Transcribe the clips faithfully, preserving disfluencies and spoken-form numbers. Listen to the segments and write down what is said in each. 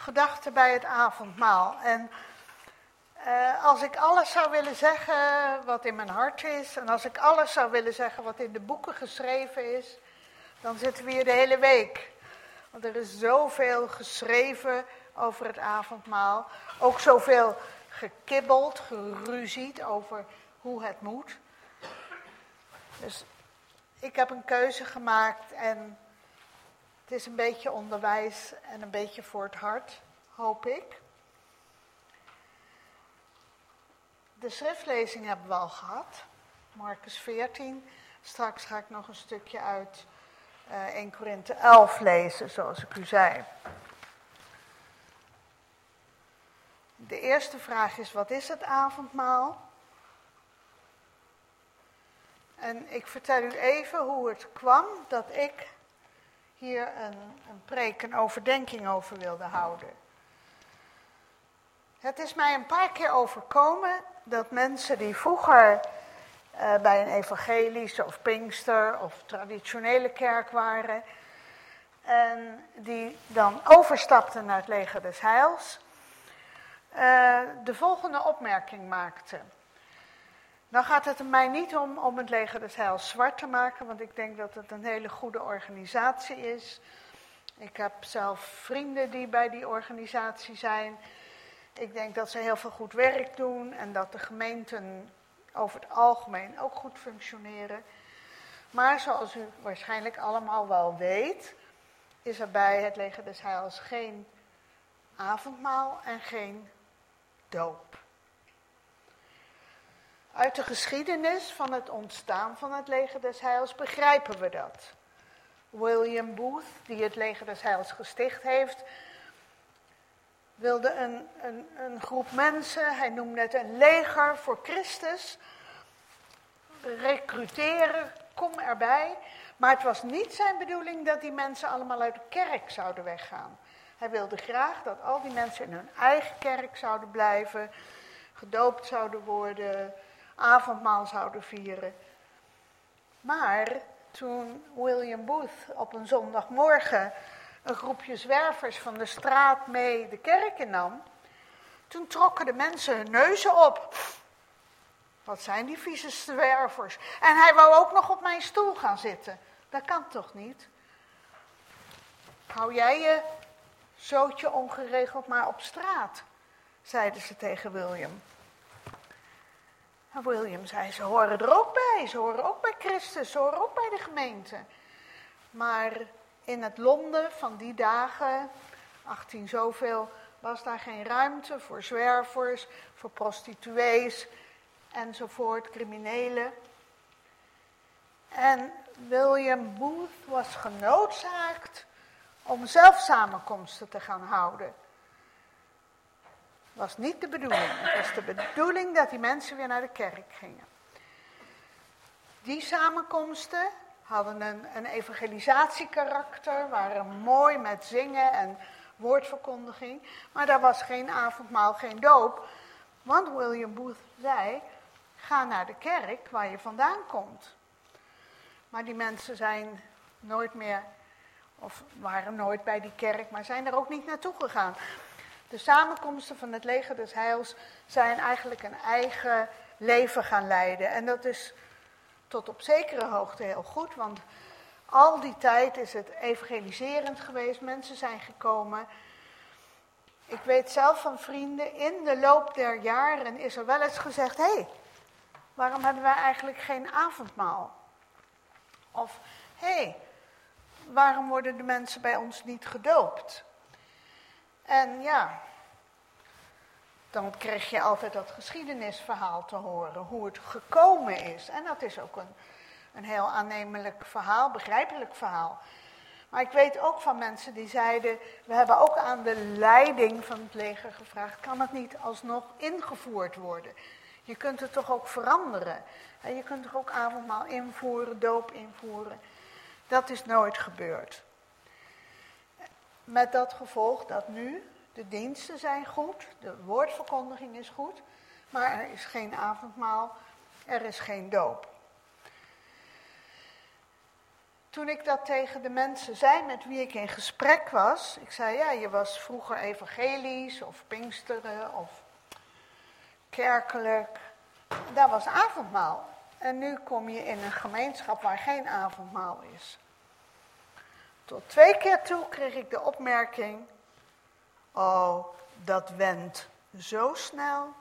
gedachten bij het avondmaal. En uh, als ik alles zou willen zeggen wat in mijn hart is, en als ik alles zou willen zeggen wat in de boeken geschreven is, dan zitten we hier de hele week. Want er is zoveel geschreven over het avondmaal. Ook zoveel gekibbeld, geruzied over hoe het moet. Dus ik heb een keuze gemaakt en het is een beetje onderwijs en een beetje voor het hart, hoop ik. De schriftlezing hebben we al gehad, Marcus veertien. Straks ga ik nog een stukje uit uh, Eerste Korinthe elf lezen, zoals ik u zei. De eerste vraag is, wat is het avondmaal? En ik vertel u even hoe het kwam dat ik hier een, een preek, een overdenking over wilde houden. Het is mij een paar keer overkomen dat mensen die vroeger uh, bij een evangelische of Pinkster of traditionele kerk waren, en die dan overstapten naar het leger des Heils, uh, de volgende opmerking maakten. Nou gaat het er mij niet om om het leger des Heils zwart te maken, want ik denk dat het een hele goede organisatie is. Ik heb zelf vrienden die bij die organisatie zijn. Ik denk dat ze heel veel goed werk doen en dat de gemeenten over het algemeen ook goed functioneren. Maar zoals u waarschijnlijk allemaal wel weet, is er bij het leger des Heils geen avondmaal en geen doop. Uit de geschiedenis van het ontstaan van het leger des Heils begrijpen we dat. William Booth, die het leger des Heils gesticht heeft, wilde een, een, een groep mensen, hij noemde het een leger voor Christus, recruteren, kom erbij. Maar het was niet zijn bedoeling dat die mensen allemaal uit de kerk zouden weggaan. Hij wilde graag dat al die mensen in hun eigen kerk zouden blijven, gedoopt zouden worden, avondmaal zouden vieren. Maar toen William Booth op een zondagmorgen een groepje zwervers van de straat mee de kerk innam, toen trokken de mensen hun neuzen op. Wat zijn die vieze zwervers? En hij wou ook nog op mijn stoel gaan zitten. Dat kan toch niet? Hou jij je zootje ongeregeld maar op straat, zeiden ze tegen William. En William zei, ze horen er ook bij, ze horen ook bij Christus, ze horen ook bij de gemeente. Maar in het Londen van die dagen, achttien zoveel, was daar geen ruimte voor zwervers, voor prostituees enzovoort, criminelen. En William Booth was genoodzaakt om zelf samenkomsten te gaan houden. Dat was niet de bedoeling. Het was de bedoeling dat die mensen weer naar de kerk gingen. Die samenkomsten hadden een, een evangelisatiekarakter, waren mooi met zingen en woordverkondiging. Maar daar was geen avondmaal, geen doop. Want William Booth zei, ga naar de kerk waar je vandaan komt. Maar die mensen zijn nooit meer, of waren nooit bij die kerk, maar zijn er ook niet naartoe gegaan. De samenkomsten van het leger des Heils zijn eigenlijk een eigen leven gaan leiden. En dat is tot op zekere hoogte heel goed, want al die tijd is het evangeliserend geweest. Mensen zijn gekomen. Ik weet zelf van vrienden, in de loop der jaren is er wel eens gezegd, hé, hey, waarom hebben wij eigenlijk geen avondmaal? Of, hé, hey, waarom worden de mensen bij ons niet gedoopt? En ja, dan kreeg je altijd dat geschiedenisverhaal te horen, hoe het gekomen is. En dat is ook een, een heel aannemelijk verhaal, begrijpelijk verhaal. Maar ik weet ook van mensen die zeiden, we hebben ook aan de leiding van het leger gevraagd, kan het niet alsnog ingevoerd worden? Je kunt het toch ook veranderen? En je kunt toch ook avondmaal invoeren, doop invoeren? Dat is nooit gebeurd. Met dat gevolg dat nu de diensten zijn goed, de woordverkondiging is goed, maar er is geen avondmaal, er is geen doop. toen ik dat tegen de mensen zei met wie ik in gesprek was, ik zei, ja, je was vroeger evangelisch of pinksteren of kerkelijk. Daar was avondmaal. En nu kom je in een gemeenschap waar geen avondmaal is. Tot twee keer toe kreeg ik de opmerking, oh, dat went zo snel.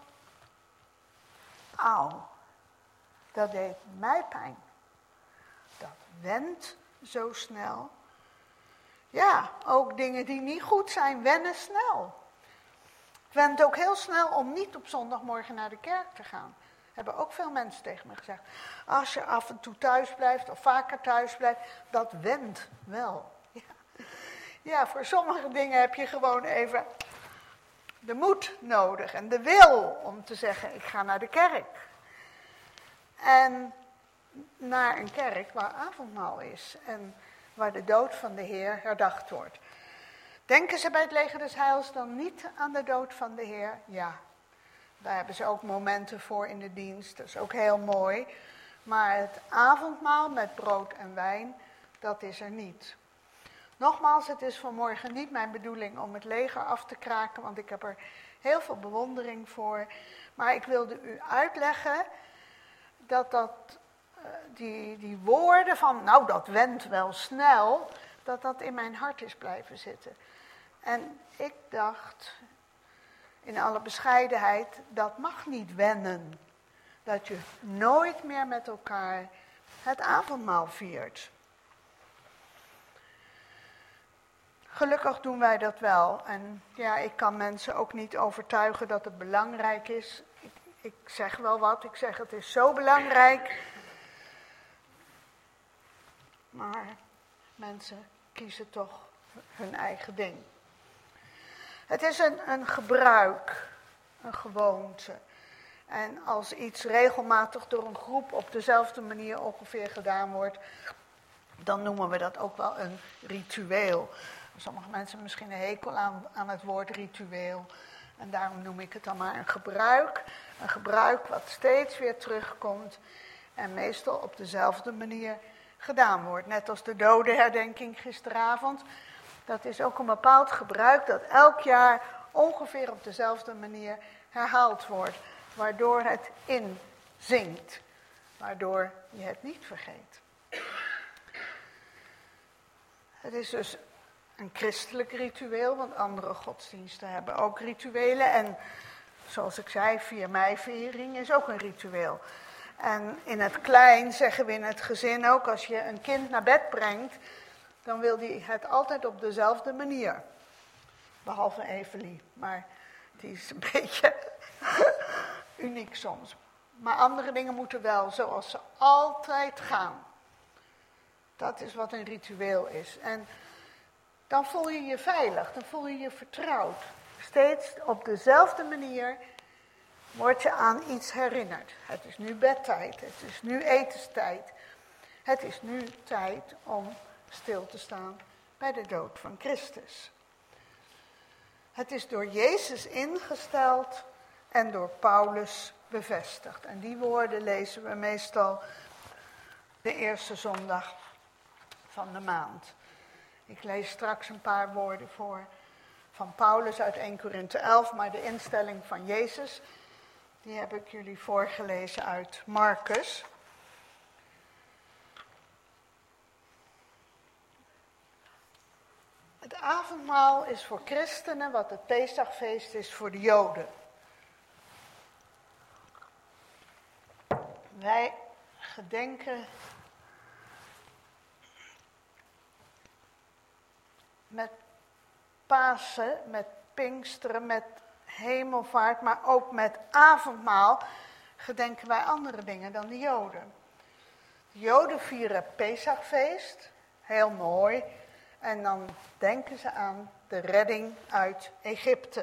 Auw, dat deed mij pijn. Dat went zo snel. Ja, ook dingen die niet goed zijn, wennen snel. Het went ook heel snel om niet op zondagmorgen naar de kerk te gaan. Hebben ook veel mensen tegen me gezegd. Als je af en toe thuis blijft of vaker thuis blijft, dat went wel. Ja, ja, voor sommige dingen heb je gewoon even de moed nodig en de wil om te zeggen, ik ga naar de kerk. En naar een kerk waar avondmaal is en waar de dood van de Heer herdacht wordt. Denken ze bij het leger des Heils dan niet aan de dood van de Heer? Ja, daar hebben ze ook momenten voor in de dienst, dat is ook heel mooi. Maar het avondmaal met brood en wijn, dat is er niet. Nogmaals, het is vanmorgen niet mijn bedoeling om het leger af te kraken, want ik heb er heel veel bewondering voor. Maar ik wilde u uitleggen dat, dat uh, die, die woorden van, nou dat went wel snel, dat dat in mijn hart is blijven zitten. En ik dacht, in alle bescheidenheid, dat mag niet wennen. Dat je nooit meer met elkaar het avondmaal viert. Gelukkig doen wij dat wel. En ja, ik kan mensen ook niet overtuigen dat het belangrijk is. Ik, ik zeg wel wat, ik zeg het is zo belangrijk. Maar mensen kiezen toch hun eigen ding. Het is een, een gebruik, een gewoonte. En als iets regelmatig door een groep op dezelfde manier ongeveer gedaan wordt, dan noemen we dat ook wel een ritueel. Sommige mensen misschien een hekel aan, aan het woord ritueel. En daarom noem ik het dan maar een gebruik. Een gebruik wat steeds weer terugkomt en meestal op dezelfde manier gedaan wordt. Net als de dodenherdenking gisteravond. Dat is ook een bepaald gebruik dat elk jaar ongeveer op dezelfde manier herhaald wordt. Waardoor het inzinkt. Waardoor je het niet vergeet. Het is dus een christelijk ritueel, want andere godsdiensten hebben ook rituelen. En zoals ik zei, vier mei-viering is ook een ritueel. En in het klein zeggen we in het gezin ook, als je een kind naar bed brengt, dan wil die het altijd op dezelfde manier. Behalve Evelie, maar die is een beetje uniek soms. Maar andere dingen moeten wel zoals ze altijd gaan. Dat is wat een ritueel is. En dan voel je je veilig, dan voel je je vertrouwd. Steeds op dezelfde manier word je aan iets herinnerd. Het is nu bedtijd, het is nu etenstijd. Het is nu tijd om stil te staan bij de dood van Christus. Het is door Jezus ingesteld en door Paulus bevestigd. En die woorden lezen we meestal de eerste zondag van de maand. Ik lees straks een paar woorden voor van Paulus uit Eerste Korinthe elf, maar de instelling van Jezus, die heb ik jullie voorgelezen uit Marcus. Het avondmaal is voor christenen wat het Pesachfeest is voor de Joden. Wij gedenken met Pasen, met Pinksteren, met Hemelvaart, maar ook met avondmaal gedenken wij andere dingen dan de Joden. De Joden vieren Pesachfeest, heel mooi, en dan denken ze aan de redding uit Egypte.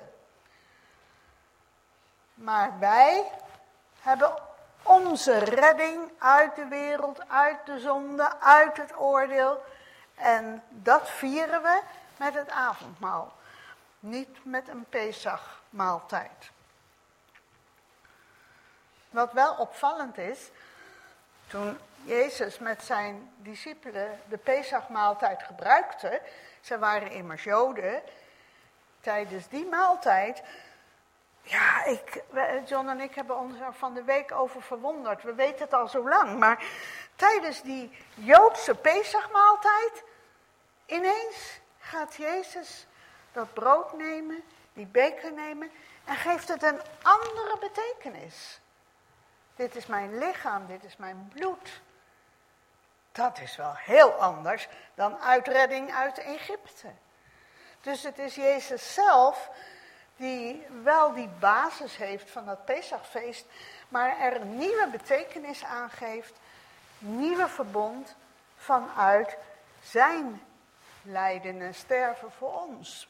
Maar wij hebben onze redding uit de wereld, uit de zonde, uit het oordeel. En dat vieren we met het avondmaal. Niet met een Pesachmaaltijd. Wat wel opvallend is, toen Jezus met zijn discipelen de Pesachmaaltijd gebruikte, ze waren immers Joden, tijdens die maaltijd, ja, ik, John en ik hebben ons er van de week over verwonderd, we weten het al zo lang, maar tijdens die Joodse Pesachmaaltijd, ineens gaat Jezus dat brood nemen, die beker nemen en geeft het een andere betekenis. Dit is mijn lichaam, dit is mijn bloed. Dat is wel heel anders dan uitredding uit Egypte. Dus het is Jezus zelf die wel die basis heeft van dat Pesachfeest, maar er een nieuwe betekenis aan geeft, nieuwe verbond vanuit zijn lijden en sterven voor ons.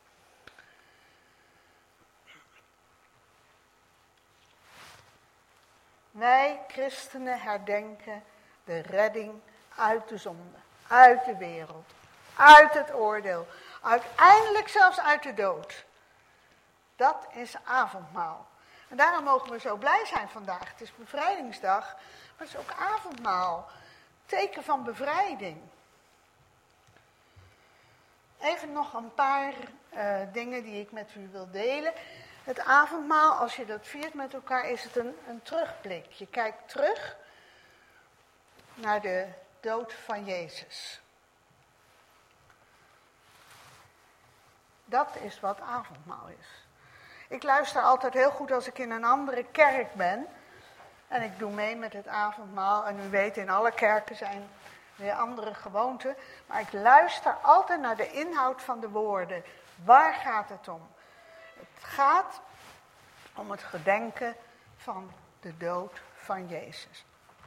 Wij christenen herdenken de redding uit de zonde, uit de wereld, uit het oordeel, uiteindelijk zelfs uit de dood. Dat is avondmaal. En daarom mogen we zo blij zijn vandaag. Het is bevrijdingsdag, maar het is ook avondmaal. Teken van bevrijding. Even nog een paar uh, dingen die ik met u wil delen. Het avondmaal, als je dat viert met elkaar, is het een, een terugblik. Je kijkt terug naar de dood van Jezus. Dat is wat avondmaal is. Ik luister altijd heel goed als ik in een andere kerk ben. En ik doe mee met het avondmaal. En u weet, in alle kerken zijn weer andere gewoonten. Maar ik luister altijd naar de inhoud van de woorden. Waar gaat het om? Het gaat om het gedenken van de dood van Jezus.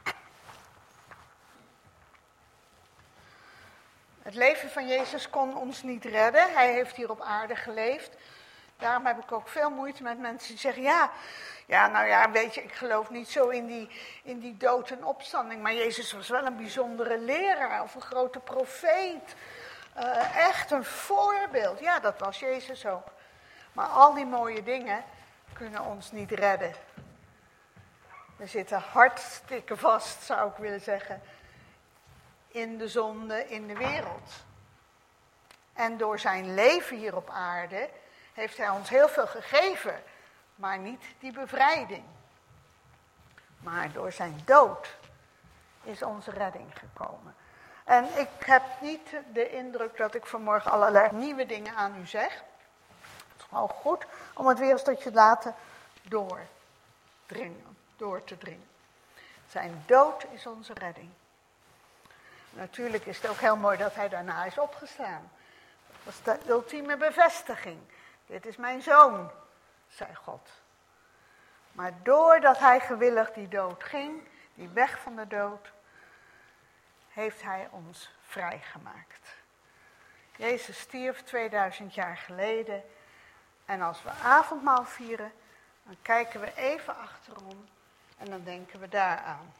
Het leven van Jezus kon ons niet redden. Hij heeft hier op aarde geleefd. Daarom heb ik ook veel moeite met mensen die zeggen, ja, ja nou ja, weet je, ik geloof niet zo in die, in die dood en opstanding. Maar Jezus was wel een bijzondere leraar of een grote profeet. Uh, echt een voorbeeld. Ja, dat was Jezus ook. Maar al die mooie dingen kunnen ons niet redden. We zitten hartstikke vast, zou ik willen zeggen, in de zonde, in de wereld. En door zijn leven hier op aarde heeft hij ons heel veel gegeven, maar niet die bevrijding. Maar door zijn dood is onze redding gekomen. En ik heb niet de indruk dat ik vanmorgen allerlei nieuwe dingen aan u zeg. Het is gewoon goed om het weer eens tot je te laten doordringen, door te dringen. Zijn dood is onze redding. Natuurlijk is het ook heel mooi dat hij daarna is opgestaan. Dat was de ultieme bevestiging. Dit is mijn zoon, zei God. Maar doordat hij gewillig die dood ging, die weg van de dood, heeft hij ons vrijgemaakt. Jezus stierf tweeduizend jaar geleden. En als we avondmaal vieren, dan kijken we even achterom en dan denken we daaraan.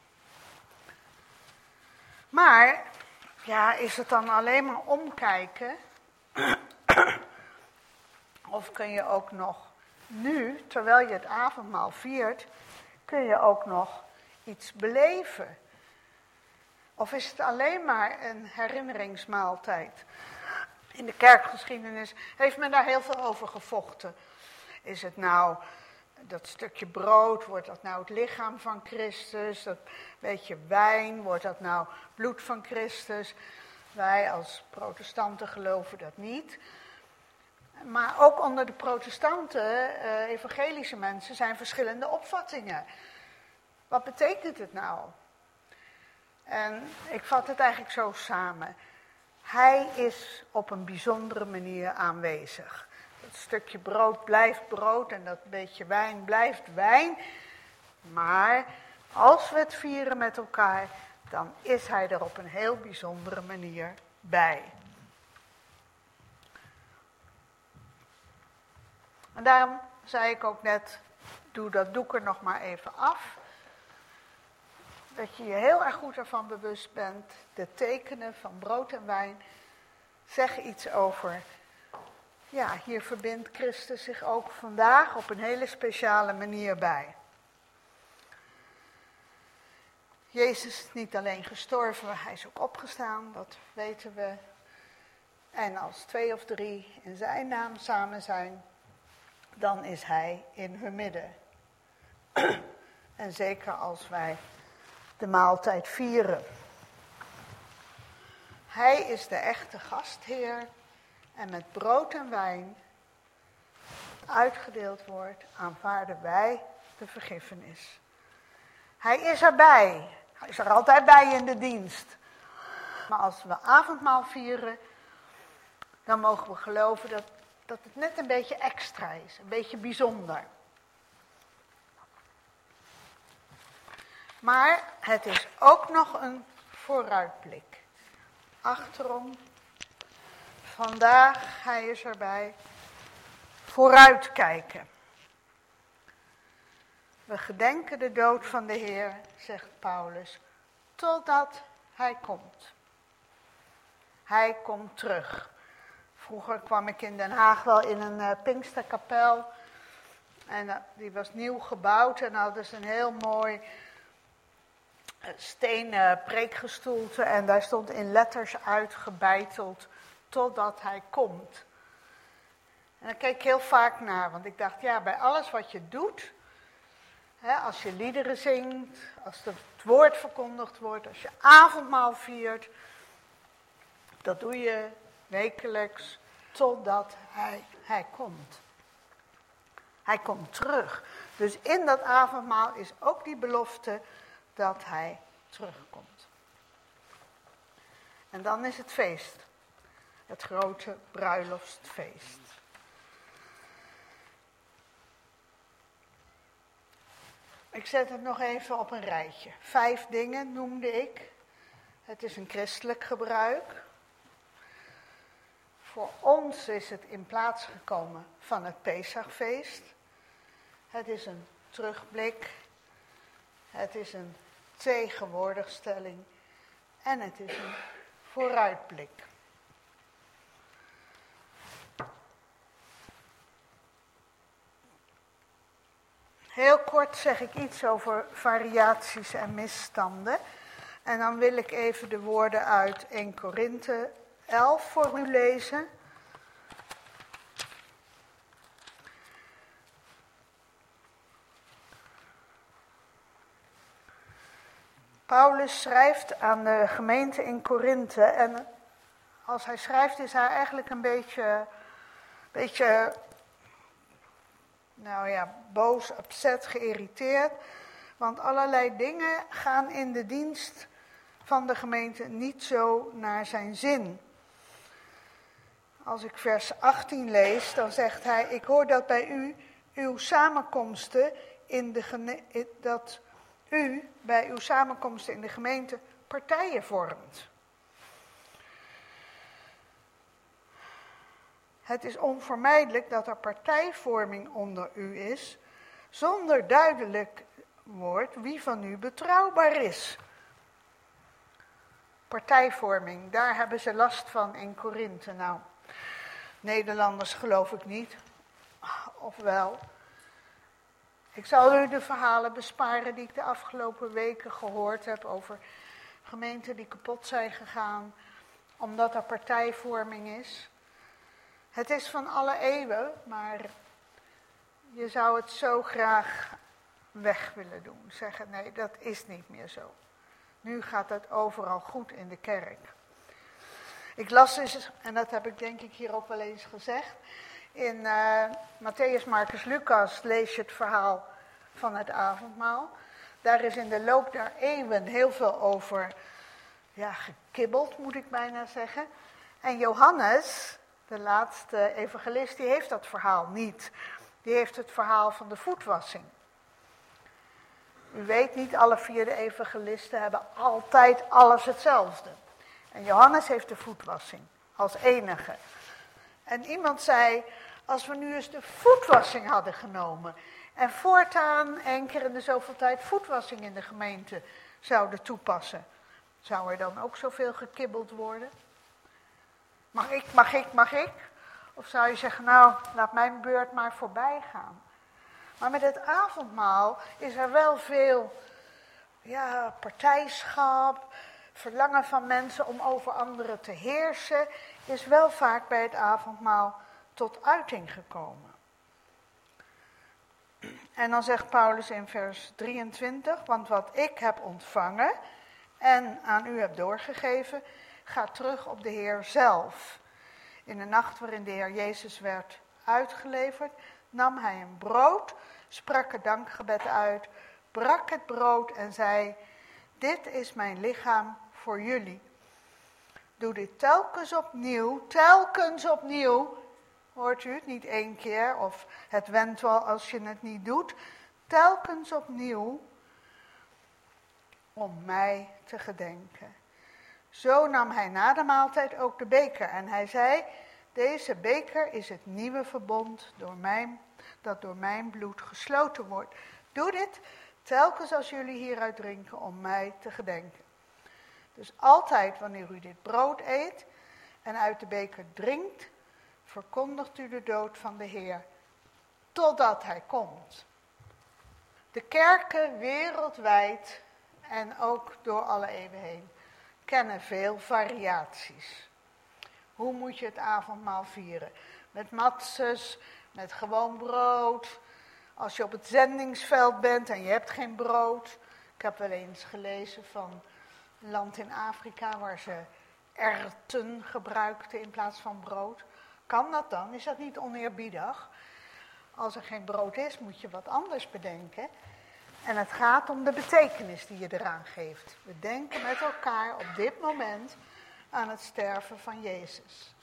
Maar, ja, is het dan alleen maar omkijken? Of kun je ook nog nu, terwijl je het avondmaal viert, kun je ook nog iets beleven? Of is het alleen maar een herinneringsmaaltijd? In de kerkgeschiedenis heeft men daar heel veel over gevochten. Is het nou dat stukje brood, wordt dat nou het lichaam van Christus? Dat beetje wijn, wordt dat nou bloed van Christus? Wij als protestanten geloven dat niet. Maar ook onder de protestanten, eh, evangelische mensen, zijn verschillende opvattingen. Wat betekent het nou? En ik vat het eigenlijk zo samen. Hij is op een bijzondere manier aanwezig. Dat stukje brood blijft brood en dat beetje wijn blijft wijn. Maar als we het vieren met elkaar, dan is hij er op een heel bijzondere manier bij. En daarom zei ik ook net, doe dat doek er nog maar even af. Dat je je heel erg goed ervan bewust bent, de tekenen van brood en wijn zeggen iets over. Ja, hier verbindt Christus zich ook vandaag op een hele speciale manier bij. Jezus is niet alleen gestorven, maar hij is ook opgestaan, dat weten we. En als twee of drie in zijn naam samen zijn, dan is hij in hun midden. En zeker als wij de maaltijd vieren. Hij is de echte gastheer en met brood en wijn uitgedeeld wordt, aanvaarden wij de vergiffenis. Hij is erbij. Hij is er altijd bij in de dienst. Maar als we avondmaal vieren, dan mogen we geloven dat, dat het net een beetje extra is, een beetje bijzonder. Maar het is ook nog een vooruitblik. Achterom, vandaag, hij is erbij, vooruitkijken. We gedenken de dood van de Heer, zegt Paulus, totdat hij komt. Hij komt terug. Vroeger kwam ik in Den Haag wel in een uh, Pinksterkapel. En uh, die was nieuw gebouwd en hadden ze een heel mooi uh, stenen preekgestoelte. En daar stond in letters uitgebeiteld, totdat hij komt. En daar keek ik heel vaak naar, want ik dacht, ja, bij alles wat je doet, hè, als je liederen zingt, als het woord verkondigd wordt, als je avondmaal viert, dat doe je wekelijks totdat hij, hij komt. Hij komt terug. Dus in dat avondmaal is ook die belofte dat hij terugkomt. En dan is het feest. Het grote bruiloftsfeest. Ik zet het nog even op een rijtje. Vijf dingen noemde ik. Het is een christelijk gebruik. Voor ons is het in plaats gekomen van het Pesachfeest. Het is een terugblik. Het is een tegenwoordigstelling. En het is een vooruitblik. Heel kort zeg ik iets over variaties en misstanden. En dan wil ik even de woorden uit Eerste Korinthe elf voor u lezen. Paulus schrijft aan de gemeente in Korinthe. En als hij schrijft is hij eigenlijk een beetje, beetje nou ja, boos, upset, geïrriteerd. Want allerlei dingen gaan in de dienst van de gemeente niet zo naar zijn zin. Als ik vers achttien lees, dan zegt hij, ik hoor dat bij u, uw samenkomsten in de gene- dat u bij uw samenkomsten in de gemeente partijen vormt. Het is onvermijdelijk dat er partijvorming onder u is, zonder duidelijk wordt wie van u betrouwbaar is. Partijvorming, daar hebben ze last van in Korinthe. Nou, Nederlanders geloof ik niet, of wel. Ik zal u de verhalen besparen die ik de afgelopen weken gehoord heb over gemeenten die kapot zijn gegaan, omdat er partijvorming is. Het is van alle eeuwen, maar je zou het zo graag weg willen doen. Zeggen, nee, dat is niet meer zo. Nu gaat het overal goed in de kerk. Ik las eens, en dat heb ik denk ik hier ook wel eens gezegd, in uh, Mattheüs, Marcus, Lucas lees je het verhaal van het avondmaal. Daar is in de loop der eeuwen heel veel over ja, gekibbeld, moet ik bijna zeggen. En Johannes, de laatste evangelist, die heeft dat verhaal niet. Die heeft het verhaal van de voetwassing. U weet niet, alle vier de evangelisten hebben altijd alles hetzelfde. En Johannes heeft de voetwassing als enige. En iemand zei, als we nu eens de voetwassing hadden genomen en voortaan één keer in de zoveel tijd voetwassing in de gemeente zouden toepassen, zou er dan ook zoveel gekibbeld worden? Mag ik, mag ik, mag ik? Of zou je zeggen, nou, laat mijn beurt maar voorbij gaan. Maar met het avondmaal is er wel veel ja, partijschap, verlangen van mensen om over anderen te heersen, is wel vaak bij het avondmaal tot uiting gekomen. En dan zegt Paulus in vers drieëntwintig, want wat ik heb ontvangen en aan u heb doorgegeven, gaat terug op de Heer zelf. In de nacht waarin de Heer Jezus werd uitgeleverd, nam hij een brood, sprak het dankgebed uit, brak het brood en zei, dit is mijn lichaam voor jullie. Doe dit telkens opnieuw, telkens opnieuw. Hoort u het niet één keer of het went wel als je het niet doet. Telkens opnieuw om mij te gedenken. Zo nam hij na de maaltijd ook de beker en hij zei, deze beker is het nieuwe verbond door mijn, dat door mijn bloed gesloten wordt. Doe dit telkens als jullie hieruit drinken om mij te gedenken. Dus altijd wanneer u dit brood eet en uit de beker drinkt, verkondigt u de dood van de Heer, totdat hij komt. De kerken wereldwijd en ook door alle eeuwen heen kennen veel variaties. Hoe moet je het avondmaal vieren? Met matzes, met gewoon brood. Als je op het zendingsveld bent en je hebt geen brood. Ik heb wel eens gelezen van een land in Afrika waar ze erwten gebruikten in plaats van brood. Kan dat dan? Is dat niet oneerbiedig? Als er geen brood is, moet je wat anders bedenken. En het gaat om de betekenis die je eraan geeft. We denken met elkaar op dit moment aan het sterven van Jezus.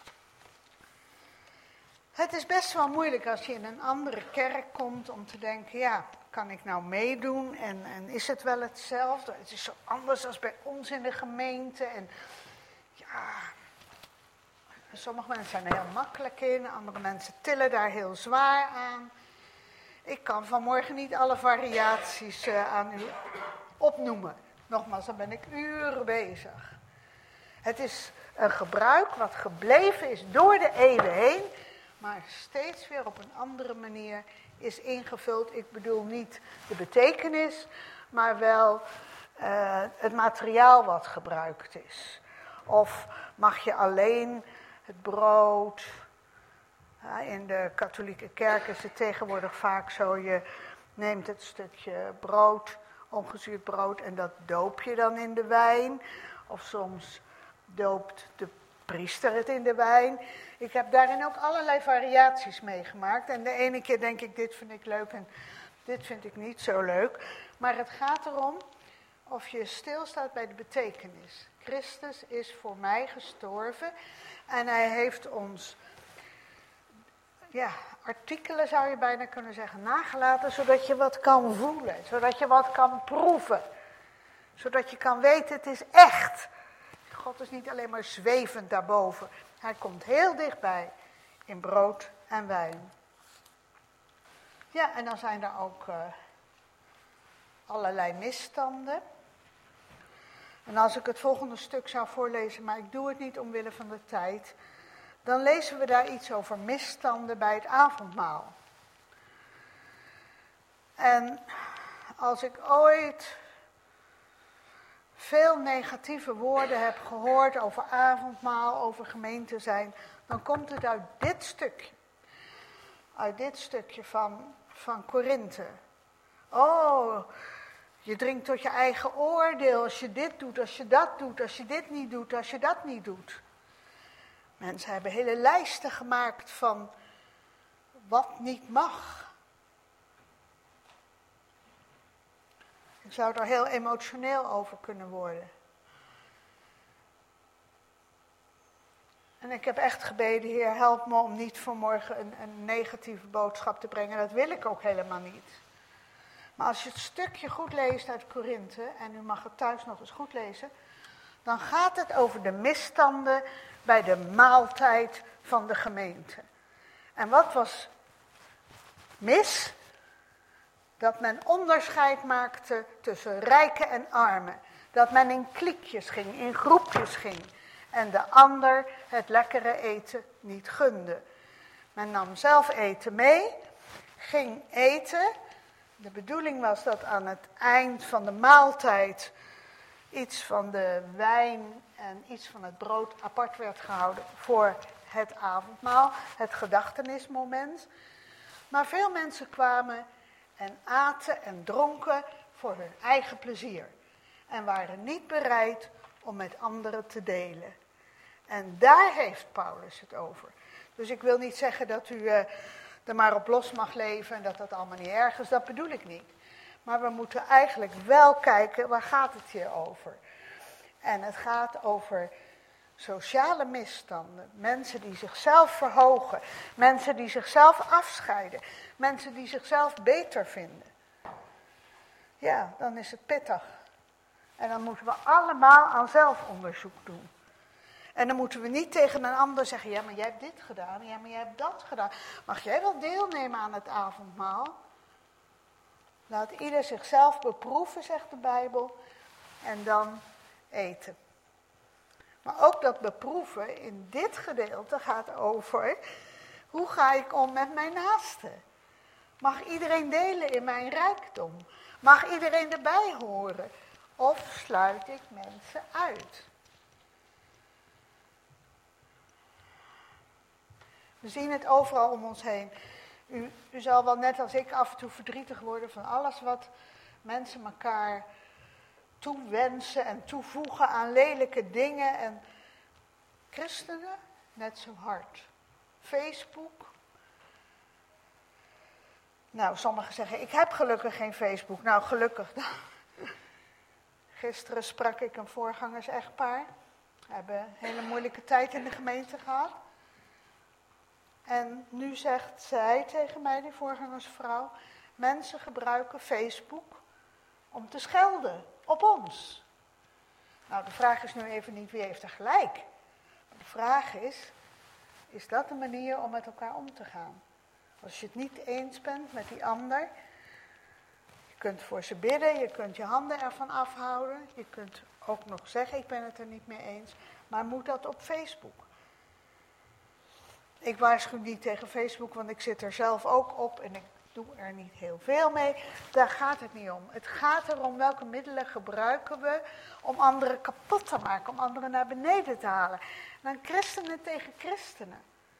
Het is best wel moeilijk als je in een andere kerk komt om te denken, ja, kan ik nou meedoen en, en is het wel hetzelfde? Het is zo anders als bij ons in de gemeente en ja, sommige mensen zijn er heel makkelijk in, andere mensen tillen daar heel zwaar aan. Ik kan vanmorgen niet alle variaties uh, aan u opnoemen. Nogmaals, dan ben ik uren bezig. Het is een gebruik wat gebleven is door de eeuwen heen, maar steeds weer op een andere manier is ingevuld. Ik bedoel niet de betekenis, maar wel uh, het materiaal wat gebruikt is. Of mag je alleen het brood. Ja, in de katholieke kerk is het tegenwoordig vaak zo, je neemt het stukje brood, ongezuurd brood, en dat doop je dan in de wijn. Of soms doopt de priester het in de wijn. Ik heb daarin ook allerlei variaties meegemaakt. En de ene keer denk ik, dit vind ik leuk en dit vind ik niet zo leuk. Maar het gaat erom of je stilstaat bij de betekenis. Christus is voor mij gestorven en hij heeft ons, ja, artikelen zou je bijna kunnen zeggen, nagelaten, zodat je wat kan voelen, zodat je wat kan proeven. Zodat je kan weten, het is echt. God is niet alleen maar zwevend daarboven. Hij komt heel dichtbij in brood en wijn. Ja, en dan zijn er ook uh, allerlei misstanden. En als ik het volgende stuk zou voorlezen, maar ik doe het niet omwille van de tijd, dan lezen we daar iets over misstanden bij het avondmaal. En als ik ooit veel negatieve woorden heb gehoord over avondmaal, over gemeente zijn, dan komt het uit dit stukje. Uit dit stukje van, van Korinthe. Oh, je drinkt tot je eigen oordeel als je dit doet, als je dat doet, als je dit niet doet, als je dat niet doet. Mensen hebben hele lijsten gemaakt van wat niet mag. Ik zou er heel emotioneel over kunnen worden. En ik heb echt gebeden, Heer, help me om niet vanmorgen een, een negatieve boodschap te brengen. Dat wil ik ook helemaal niet. Maar als je het stukje goed leest uit Korinthe, en u mag het thuis nog eens goed lezen, dan gaat het over de misstanden bij de maaltijd van de gemeente. En wat was mis? Dat men onderscheid maakte tussen rijken en armen. Dat men in kliekjes ging, in groepjes ging. En de ander het lekkere eten niet gunde. Men nam zelf eten mee, ging eten, De bedoeling was dat aan het eind van de maaltijd iets van de wijn en iets van het brood apart werd gehouden voor het avondmaal, het gedachtenismoment. Maar veel mensen kwamen en aten en dronken voor hun eigen plezier en waren niet bereid om met anderen te delen. En daar heeft Paulus het over. Dus ik wil niet zeggen dat u uh, er maar op los mag leven en dat dat allemaal niet erg is, dat bedoel ik niet. Maar we moeten eigenlijk wel kijken, waar gaat het hier over? En het gaat over sociale misstanden, mensen die zichzelf verhogen, mensen die zichzelf afscheiden, mensen die zichzelf beter vinden. Ja, dan is het pittig. En dan moeten we allemaal aan zelfonderzoek doen. En dan moeten we niet tegen een ander zeggen, ja, maar jij hebt dit gedaan, ja, maar jij hebt dat gedaan. Mag jij wel deelnemen aan het avondmaal? Laat ieder zichzelf beproeven, zegt de Bijbel, en dan eten. Maar ook dat beproeven in dit gedeelte gaat over, hoe ga ik om met mijn naaste? Mag iedereen delen in mijn rijkdom? Mag iedereen erbij horen? Of sluit ik mensen uit? We zien het overal om ons heen. U, u zal wel net als ik af en toe verdrietig worden van alles wat mensen elkaar toewensen en toevoegen aan lelijke dingen. En christenen net zo hard. Facebook. Nou, sommigen zeggen, ik heb gelukkig geen Facebook. Nou, gelukkig dan. Gisteren sprak ik een voorgangers-echtpaar. We hebben een hele moeilijke tijd in de gemeente gehad. En nu zegt zij tegen mij, die voorgangersvrouw, mensen gebruiken Facebook om te schelden op ons. Nou, de vraag is nu even niet wie heeft er gelijk. Maar de vraag is, is dat een manier om met elkaar om te gaan? Als je het niet eens bent met die ander, je kunt voor ze bidden, je kunt je handen ervan afhouden, je kunt ook nog zeggen, ik ben het er niet mee eens, maar moet dat op Facebook? Ik waarschuw niet tegen Facebook, want ik zit er zelf ook op en ik doe er niet heel veel mee. Daar gaat het niet om. Het gaat erom welke middelen gebruiken we om anderen kapot te maken, om anderen naar beneden te halen. Dan christenen tegen christenen.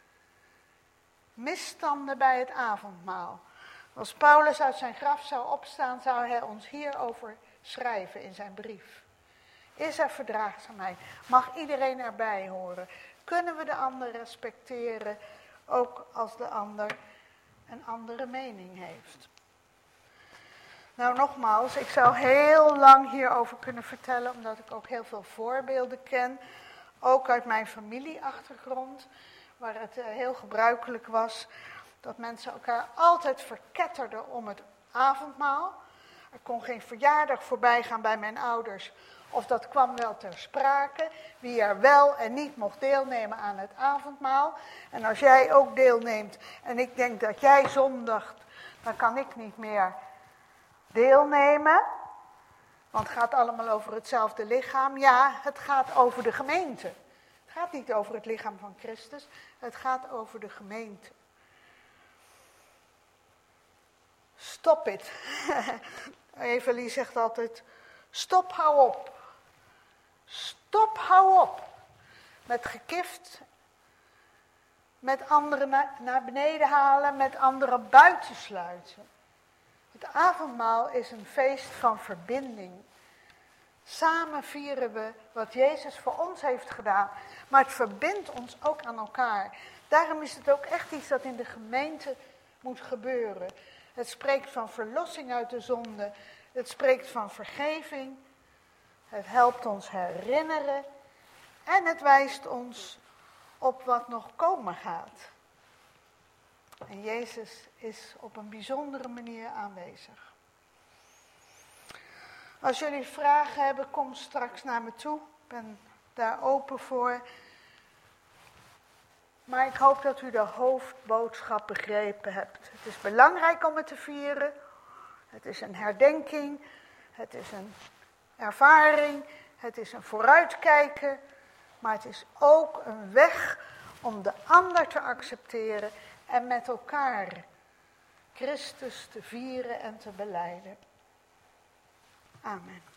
Misstanden bij het avondmaal. Als Paulus uit zijn graf zou opstaan, zou hij ons hierover schrijven in zijn brief. Is er verdraagzaamheid? Mag iedereen erbij horen? Kunnen we de ander respecteren, ook als de ander een andere mening heeft? Nou, nogmaals, ik zou heel lang hierover kunnen vertellen, omdat ik ook heel veel voorbeelden ken. Ook uit mijn familieachtergrond, waar het uh, heel gebruikelijk was dat mensen elkaar altijd verketterden om het avondmaal. Er kon geen verjaardag voorbij gaan bij mijn ouders. Of dat kwam wel ter sprake, wie er wel en niet mocht deelnemen aan het avondmaal. En als jij ook deelneemt en ik denk dat jij zondigt, dan kan ik niet meer deelnemen. Want het gaat allemaal over hetzelfde lichaam. Ja, het gaat over de gemeente. Het gaat niet over het lichaam van Christus, het gaat over de gemeente. Stop it. Evelie zegt altijd, stop, hou op. Stop, hou op. Met gekift, met anderen na, naar beneden halen, met anderen buitensluiten. Het avondmaal is een feest van verbinding. Samen vieren we wat Jezus voor ons heeft gedaan. Maar het verbindt ons ook aan elkaar. Daarom is het ook echt iets dat in de gemeente moet gebeuren. Het spreekt van verlossing uit de zonde. Het spreekt van vergeving. Het helpt ons herinneren. En het wijst ons op wat nog komen gaat. En Jezus is op een bijzondere manier aanwezig. Als jullie vragen hebben, kom straks naar me toe. Ik ben daar open voor. Maar ik hoop dat u de hoofdboodschap begrepen hebt. Het is belangrijk om het te vieren. Het is een herdenking. Het is een ervaring. Het is een vooruitkijken. Maar het is ook een weg om de ander te accepteren en met elkaar Christus te vieren en te belijden. Amen.